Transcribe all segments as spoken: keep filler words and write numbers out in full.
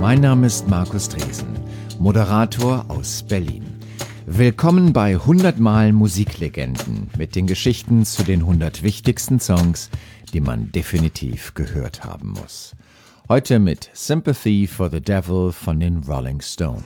Mein Name ist Markus Dresen, Moderator aus Berlin. Willkommen bei hundert Mal Musiklegenden mit den Geschichten zu den hundert wichtigsten Songs, die man definitiv gehört haben muss. Heute mit Sympathy for the Devil von den Rolling Stones.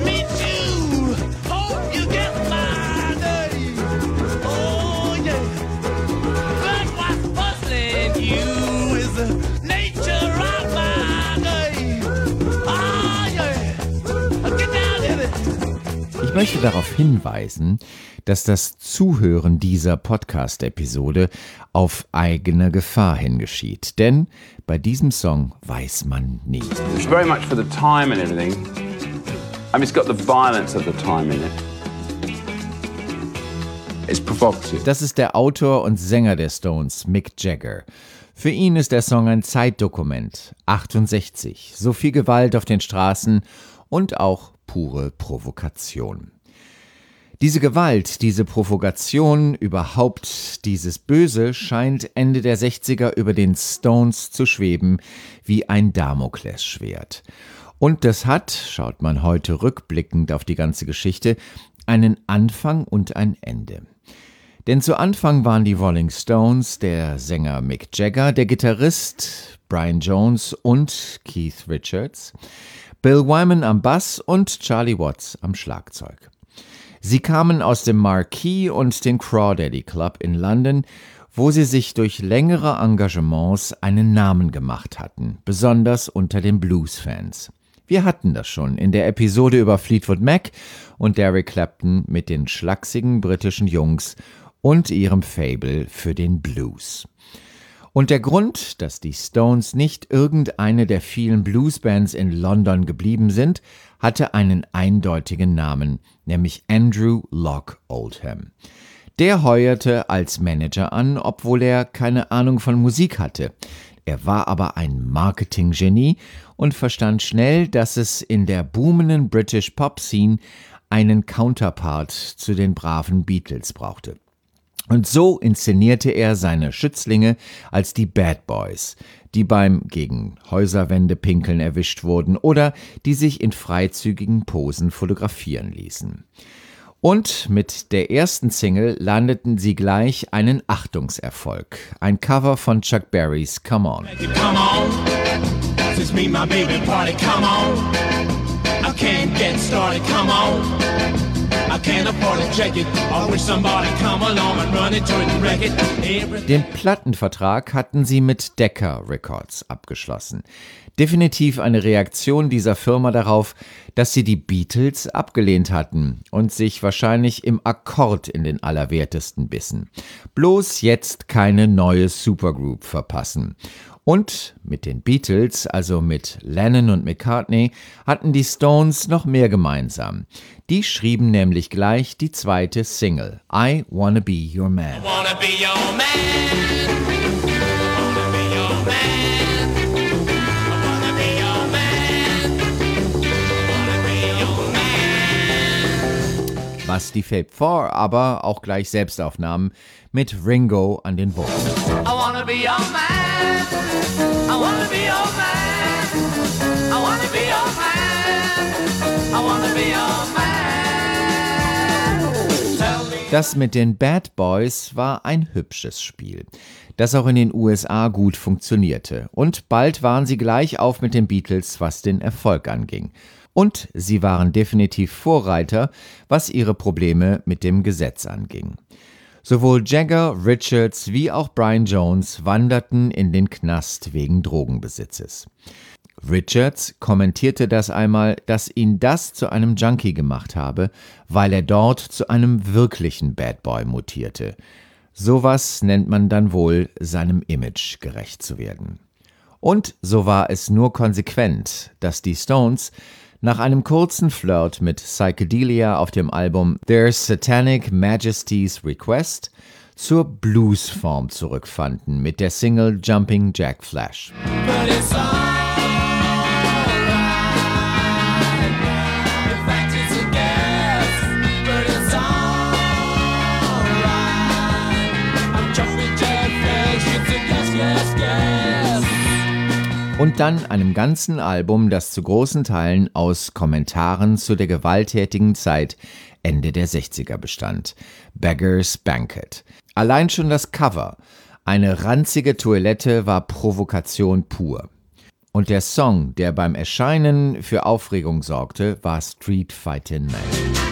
Ich möchte darauf hinweisen, dass das Zuhören dieser Podcast-Episode auf eigene Gefahr hin geschieht. Denn bei diesem Song weiß man nie. It's very much for the time and everything. I mean, it's got the violence of the time in it. It's provocative. Das ist der Autor und Sänger der Stones, Mick Jagger. Für ihn ist der Song ein Zeitdokument. achtundsechzig. So viel Gewalt auf den Straßen und auch pure Provokation. Diese Gewalt, diese Provokation, überhaupt dieses Böse scheint Ende der sechziger über den Stones zu schweben wie ein Damoklesschwert. Und das hat, schaut man heute rückblickend auf die ganze Geschichte, einen Anfang und ein Ende. Denn zu Anfang waren die Rolling Stones, der Sänger Mick Jagger, der Gitarrist Brian Jones und Keith Richards, Bill Wyman am Bass und Charlie Watts am Schlagzeug. Sie kamen aus dem Marquee und den Crawdaddy Club in London, wo sie sich durch längere Engagements einen Namen gemacht hatten, besonders unter den Blues-Fans. Wir hatten das schon in der Episode über Fleetwood Mac und Eric Clapton mit den schlachsigen britischen Jungs und ihrem Faible für den Blues. Und der Grund, dass die Stones nicht irgendeine der vielen Bluesbands in London geblieben sind, hatte einen eindeutigen Namen, nämlich Andrew Lock Oldham. Der heuerte als Manager an, obwohl er keine Ahnung von Musik hatte. Er war aber ein Marketinggenie und verstand schnell, dass es in der boomenden British Pop Scene einen Counterpart zu den braven Beatles brauchte. Und so inszenierte er seine Schützlinge als die Bad Boys, die beim gegen Häuserwände pinkeln erwischt wurden oder die sich in freizügigen Posen fotografieren ließen. Und mit der ersten Single landeten sie gleich einen Achtungserfolg, ein Cover von Chuck Berrys Come On. Come on, this is me, my baby party, come on, I can't get started, come on. Den Plattenvertrag hatten sie mit Decca Records abgeschlossen. Definitiv eine Reaktion dieser Firma darauf, dass sie die Beatles abgelehnt hatten und sich wahrscheinlich im Akkord in den Allerwertesten bissen. Bloß jetzt keine neue Supergroup verpassen. Und mit den Beatles, also mit Lennon und McCartney, hatten die Stones noch mehr gemeinsam. Die schrieben nämlich gleich die zweite Single, I Wanna Be Your Man. I wanna be your man. Was die Fab Four aber auch gleich selbst aufnahmen, mit Ringo an den Vocals. I wanna be your man, I wanna be your man, I wanna be your man, I wanna be your man. Das mit den Bad Boys war ein hübsches Spiel, das auch in den U S A gut funktionierte. Und bald waren sie gleich auf mit den Beatles, was den Erfolg anging. Und sie waren definitiv Vorreiter, was ihre Probleme mit dem Gesetz anging. Sowohl Jagger, Richards wie auch Brian Jones wanderten in den Knast wegen Drogenbesitzes. Richards kommentierte das einmal, dass ihn das zu einem Junkie gemacht habe, weil er dort zu einem wirklichen Bad Boy mutierte. Sowas nennt man dann wohl, seinem Image gerecht zu werden. Und so war es nur konsequent, dass die Stones nach einem kurzen Flirt mit Psychedelia auf dem Album Their Satanic Majesty's Request zur Bluesform zurückfanden mit der Single Jumping Jack Flash. Und dann einem ganzen Album, das zu großen Teilen aus Kommentaren zu der gewalttätigen Zeit Ende der sechziger bestand. Beggar's Banquet. Allein schon das Cover, eine ranzige Toilette, war Provokation pur. Und der Song, der beim Erscheinen für Aufregung sorgte, war Street Fightin' Man.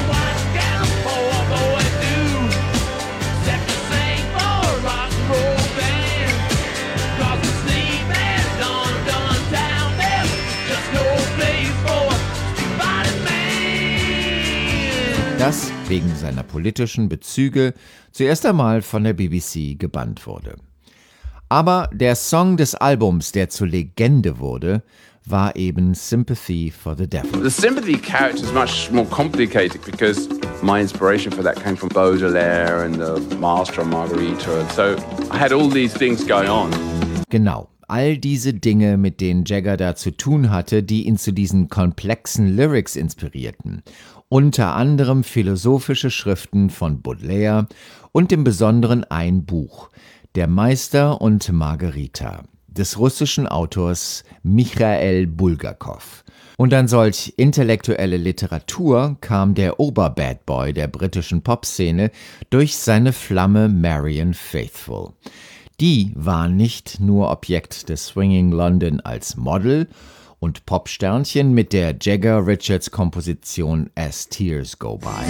Das wegen seiner politischen Bezüge zuerst einmal von der B B C gebannt wurde. Aber der Song des Albums, der zur Legende wurde, war eben Sympathy for the Devil. The sympathy character is much more complicated because my inspiration for that came from Baudelaire and the Master and Margarita. And so I had all these things going on. Genau. All diese Dinge, mit denen Jagger da zu tun hatte, die ihn zu diesen komplexen Lyrics inspirierten. Unter anderem philosophische Schriften von Baudelaire und im Besonderen ein Buch, Der Meister und Margarita, des russischen Autors Michail Bulgakow. Und an solch intellektuelle Literatur kam der Ober-Bad-Boy der britischen Popszene durch seine Flamme Marianne Faithfull. Die war nicht nur Objekt des Swinging London als Model und Popsternchen mit der Jagger-Richards-Komposition As Tears Go By,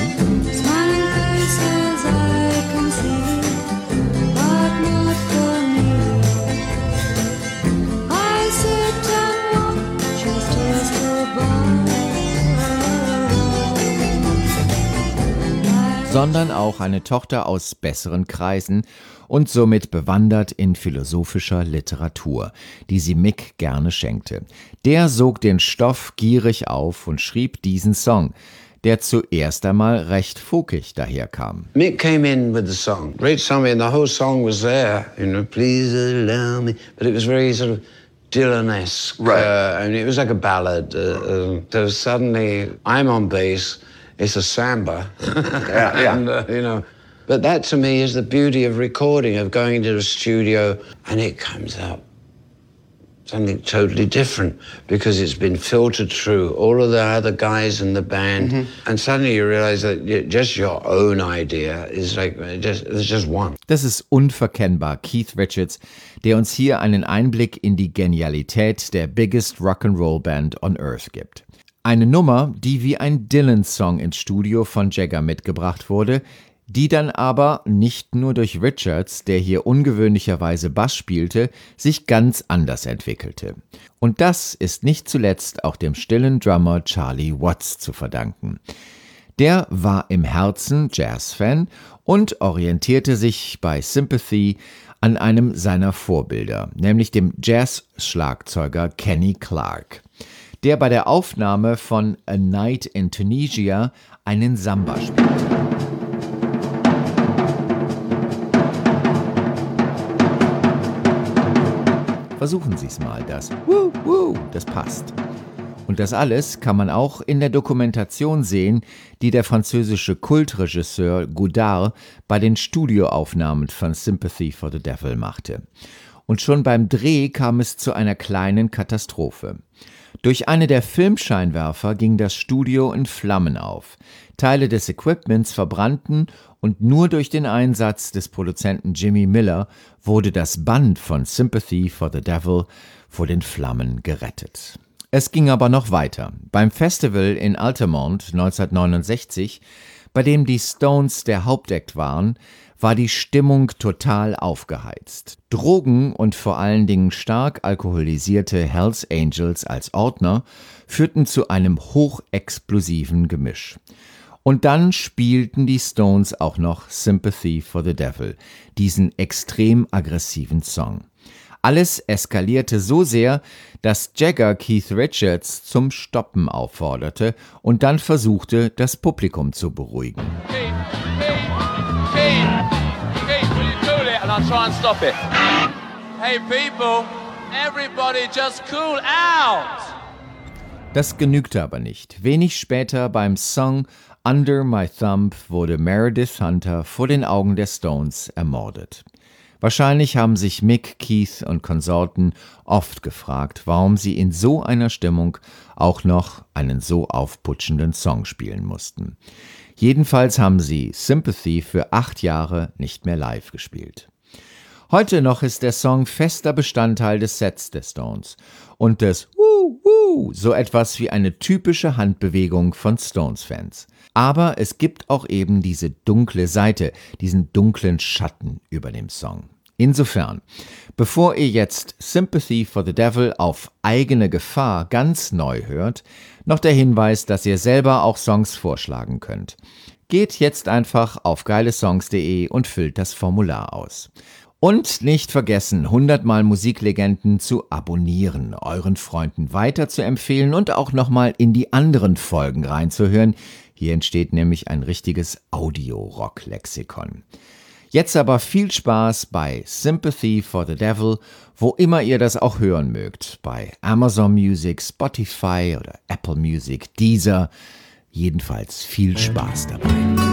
sondern auch eine Tochter aus besseren Kreisen und somit bewandert in philosophischer Literatur, die sie Mick gerne schenkte. Der sog den Stoff gierig auf und schrieb diesen Song, der zuerst einmal recht folkig daherkam. Mick came in with the song, great song, and the whole song was there, you know, please allow me, but it was very sort of Dylan-esque, right. uh, and it was like a ballad. Uh, uh, so suddenly, I'm on bass. It's a samba, yeah, yeah. and, uh, you know. But that to me is the beauty of recording, of going into a studio, and it comes out something totally different because it's been filtered through all of the other guys in the band, mm-hmm. and suddenly you realize that just your own idea is like just there's just one. Das ist unverkennbar Keith Richards, der uns hier einen Einblick in die Genialität der biggest Rock'n'Roll Band on Earth gibt. Eine Nummer, die wie ein Dylan-Song ins Studio von Jagger mitgebracht wurde, die dann aber nicht nur durch Richards, der hier ungewöhnlicherweise Bass spielte, sich ganz anders entwickelte. Und das ist nicht zuletzt auch dem stillen Drummer Charlie Watts zu verdanken. Der war im Herzen Jazz-Fan und orientierte sich bei Sympathy an einem seiner Vorbilder, nämlich dem Jazz-Schlagzeuger Kenny Clarke, der bei der Aufnahme von A Night in Tunisia einen Samba spielte. Versuchen Sie es mal, das Woo, Woo, das passt. Und das alles kann man auch in der Dokumentation sehen, die der französische Kultregisseur Godard bei den Studioaufnahmen von Sympathy for the Devil machte. Und schon beim Dreh kam es zu einer kleinen Katastrophe. Durch eine der Filmscheinwerfer ging das Studio in Flammen auf. Teile des Equipments verbrannten und nur durch den Einsatz des Produzenten Jimmy Miller wurde das Band von Sympathy for the Devil vor den Flammen gerettet. Es ging aber noch weiter. Beim Festival in Altamont neunzehnhundertneunundsechzig, bei dem die Stones der Hauptact waren, war die Stimmung total aufgeheizt. Drogen und vor allen Dingen stark alkoholisierte Hells Angels als Ordner führten zu einem hochexplosiven Gemisch. Und dann spielten die Stones auch noch Sympathy for the Devil, diesen extrem aggressiven Song. Alles eskalierte so sehr, dass Jagger Keith Richards zum Stoppen aufforderte und dann versuchte, das Publikum zu beruhigen. Keith, Keith, Keith, Keith, will you cool it and I'll try and stop it? Hey people, everybody just cool out! Das genügte aber nicht. Wenig später beim Song Under My Thumb wurde Meredith Hunter vor den Augen der Stones ermordet. Wahrscheinlich haben sich Mick, Keith und Konsorten oft gefragt, warum sie in so einer Stimmung auch noch einen so aufputschenden Song spielen mussten. Jedenfalls haben sie Sympathy für acht Jahre nicht mehr live gespielt. Heute noch ist der Song fester Bestandteil des Sets der Stones und des Woo Woo, so etwas wie eine typische Handbewegung von Stones-Fans. Aber es gibt auch eben diese dunkle Seite, diesen dunklen Schatten über dem Song. Insofern, bevor ihr jetzt Sympathy for the Devil auf eigene Gefahr ganz neu hört, noch der Hinweis, dass ihr selber auch Songs vorschlagen könnt. Geht jetzt einfach auf geilesongs punkt de und füllt das Formular aus. Und nicht vergessen, hundert Mal Musiklegenden zu abonnieren, euren Freunden weiter zu empfehlen und auch nochmal in die anderen Folgen reinzuhören. Hier entsteht nämlich ein richtiges Audio-Rock-Lexikon. Jetzt aber viel Spaß bei Sympathy for the Devil, wo immer ihr das auch hören mögt. Bei Amazon Music, Spotify oder Apple Music, Deezer. Jedenfalls viel Spaß dabei.